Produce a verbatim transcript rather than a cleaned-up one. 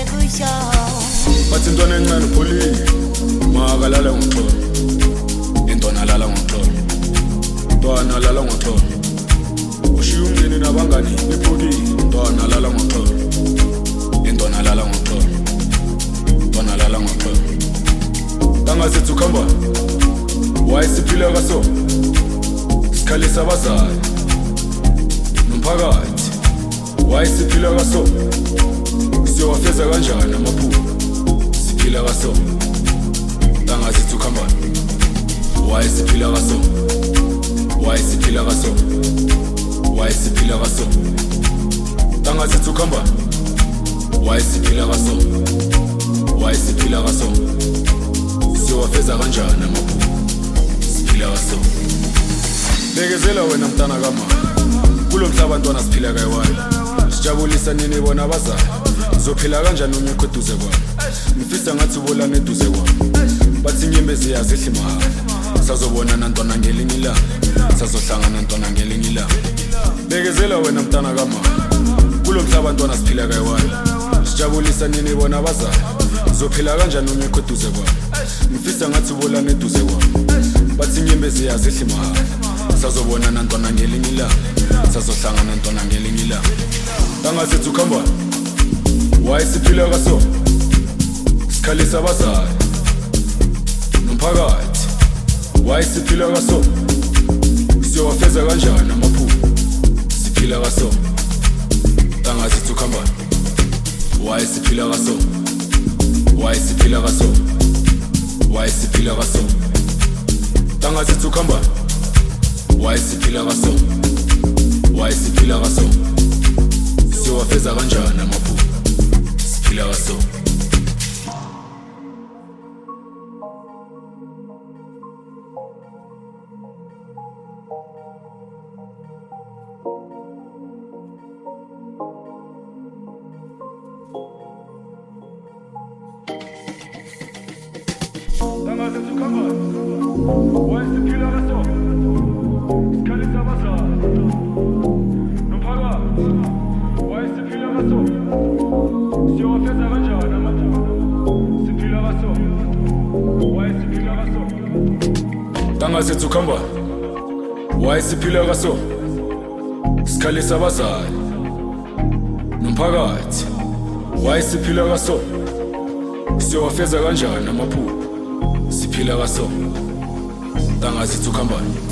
bathi intwana encane upholile makalala ngoxolo intwana lala ngoxolo intwana lala ngoxolo ushiya umndeni nabangani bephukile intwana lala ngoxolo intwana lala ngoxolo intwana lala ngoxolo tangazethu khamba wayesiphila kaso sikhalisa abazali nomphakathi wayesiphila kaso siyowafeza kanjani amaphupho siphila kaso tangazethu khamba wayesiphila kaso wayesiphila kaso wayesiphila kaso tangazethu khamba wayesiphila kaso wayesiphila kaso siyowafeza kanjani amaphupho siphila kaso bekezela wena mntana kama kulo mhlaba ntwana siphila kayiwayo sijabulisa nini bona abazali zophila kanjani ungekho eduze kwami ngifisa ngathi ubolana eduze kwami bathi inyembezi yazihli mahhala sazobona nantwana ngelinye ilanga sazohlangana ntwana ngelinye ilanga bekezela wena mntana kama kulo mhlaba ntwana siphila kayiwayo sijabulisa nini bona abazali zophila kanjani ungekho eduze kwami ngifisa ngathi ubolana eduze kwami bathi inyembezi yazihli mahhala sazobona nantwana ngelinye ilanga sazohlangana ntwana ngelinye ilanga tangazethu khamba wayesiphila kaso sikhalisa abazali nomphakathi wayesiphila kaso siyowafeza kanjani amaphupho siphila kaso tangazethu khamba wayesiphila kaso wayesiphila kaso wayesiphila kaso tangazethu khamba wayesiphila kaso wayesiphila kaso siyowafeza kanjani amaphupho siphila kaso tangazethu khamba wayesiphila kaso sikhalisa abazali nomphakathi wayesiphila kaso siyowafeza kanjani amaphupho siphila kaso wayesiphila kaso tangazethu khamba wayesiphila kaso sikhalisa abazali nomphakathi wayesiphila kaso siyowafeza kanjani amaphupho siphila kaso tangazethu khamba